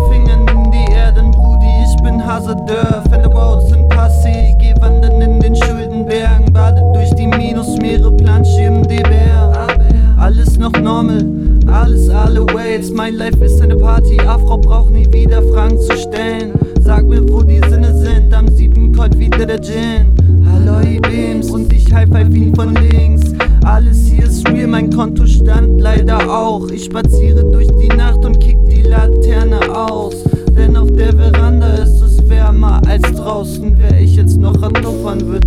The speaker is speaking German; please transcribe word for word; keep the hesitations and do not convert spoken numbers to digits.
Fingern in die Erde, Brudi, ich bin Hasardeur. Fenderroads sind passé, geh wandern in den Schuldenbergen, badet durch die Minusmeere, Planschirm D B R. Alles noch normal, alles alle ways. Mein Life ist eine Party, Afro braucht nie wieder Fragen zu stellen. Sag mir, wo die Sinne sind, am siebten kommt wieder der Gin. Hallo Beams und ich high-five ihn von links. Alles hier ist real, mein Kontostand leider auch. Ich spaziere durch die Nacht und kick die Laterne aus. Denn auf der Veranda ist es wärmer als draußen. Wär ich jetzt noch Radtour fahren, würd